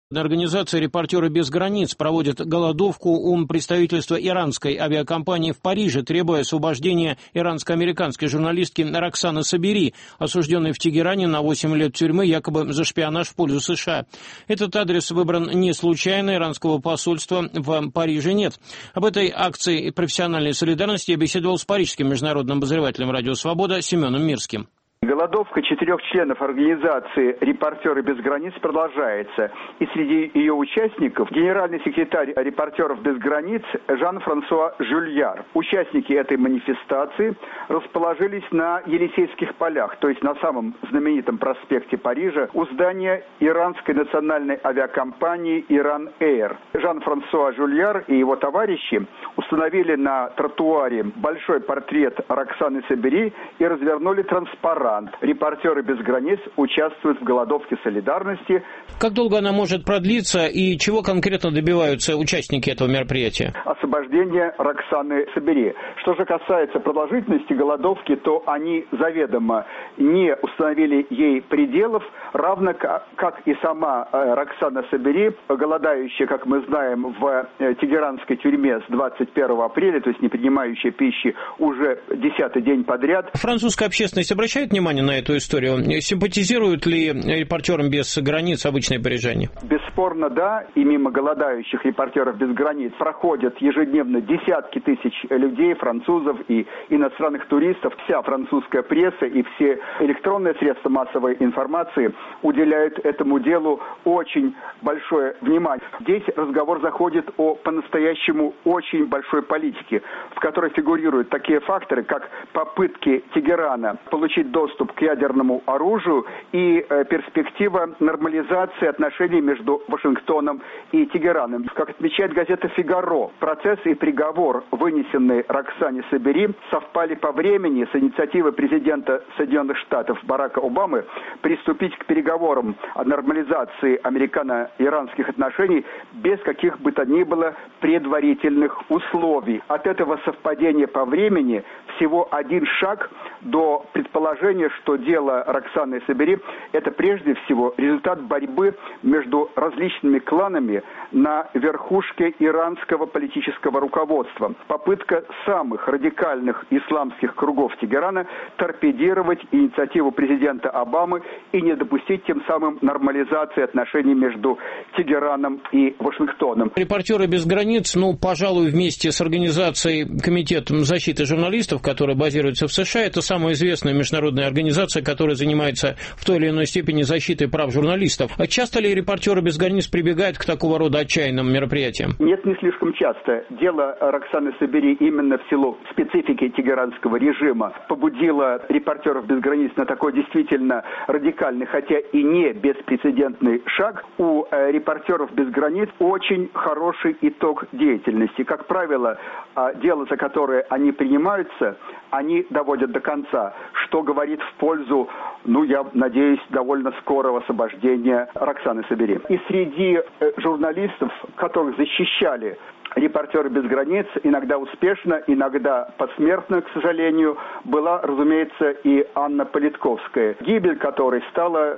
Организация «Репортеры без границ» проводит голодовку у представительства иранской авиакомпании в Париже, требуя освобождения иранско-американской журналистки Роксаны Сабири, осужденной в Тегеране на 8 лет тюрьмы якобы за шпионаж в пользу США. Этот адрес выбран не случайно, иранского посольства в Париже нет. Об этой акции профессиональной солидарности я беседовал с парижским международным обозревателем «Радио Свобода» Семеном Мирским. Голодовка 4 членов организации «Репортеры без границ» продолжается. И среди ее участников генеральный секретарь «Репортеров без границ» Жан-Франсуа Жюльяр. Участники этой манифестации расположились на Елисейских полях, то есть на самом знаменитом проспекте Парижа, у здания иранской национальной авиакомпании «Иран Эйр». Жан-Франсуа Жюльяр и его товарищи установили на тротуаре большой портрет Роксаны Сабири и развернули транспарант. «Репортеры без границ» участвуют в голодовке солидарности. Как долго она может продлиться и чего конкретно добиваются участники этого мероприятия? Освобождение Роксаны Сабири. Что же касается продолжительности голодовки, то они заведомо не установили ей пределов, равно как и сама Роксана Сабири, голодающая, как мы знаем, в тегеранской тюрьме с 21 апреля, то есть не принимающая пищи уже 10-й день подряд. Французская общественность обращает внимание на эту историю? Симпатизируют ли «Репортерам без границ» обычные парижане? Бесспорно, да. И мимо голодающих «Репортеров без границ» проходят ежедневно десятки тысяч людей, французов и иностранных туристов. Вся французская пресса и все электронные средства массовой информации уделяют этому делу очень большое внимание. Здесь разговор заходит о по-настоящему очень большой политике, в которой фигурируют такие факторы, как попытки Тегерана получить доступ к ядерному оружию и перспектива нормализации отношений между Вашингтоном и Тегераном. Как отмечает газета «Фигаро», процесс и приговор, вынесенные Роксане Сабири, совпали по времени с инициативой президента Соединенных Штатов Барака Обамы приступить к переговорам о нормализации американо-иранских отношений без каких бы то ни было предварительных условий. От этого совпадения по времени всего один шаг до предположения, что дело Роксаны Сабири – это прежде всего результат борьбы между различными кланами на верхушке иранского политического руководства. Попытка самых радикальных исламских кругов Тегерана торпедировать инициативу президента Обамы и не допустить тем самым нормализации отношений между Тегераном и Вашингтоном. «Репортеры без границ», пожалуй, вместе с организацией Комитетом защиты журналистов, которая базируется в США, это самая известная международная организация, которая занимается в той или иной степени защитой прав журналистов. А часто ли «Репортеры без границ» прибегают к такого рода отчаянным мероприятиям? Нет, не слишком часто. Дело Роксаны Сабири именно в силу специфики тегеранского режима побудило «Репортеров без границ» на такой действительно радикальный, хотя и не беспрецедентный шаг. У «Репортеров без границ» очень хороший итог деятельности. Как правило, дело, за которое они принимаются, они доводят до конца, что говорит в пользу, я надеюсь, довольно скорого освобождения Роксаны Сабири. И среди журналистов, которых защищали «Репортеры без границ», иногда успешно, иногда посмертно, к сожалению, была, разумеется, и Анна Политковская, гибель которой стала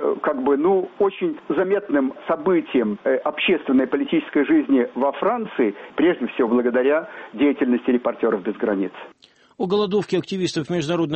очень заметным событием общественной и политической жизни во Франции, прежде всего благодаря деятельности «Репортеров без границ». О голодовке активистов международной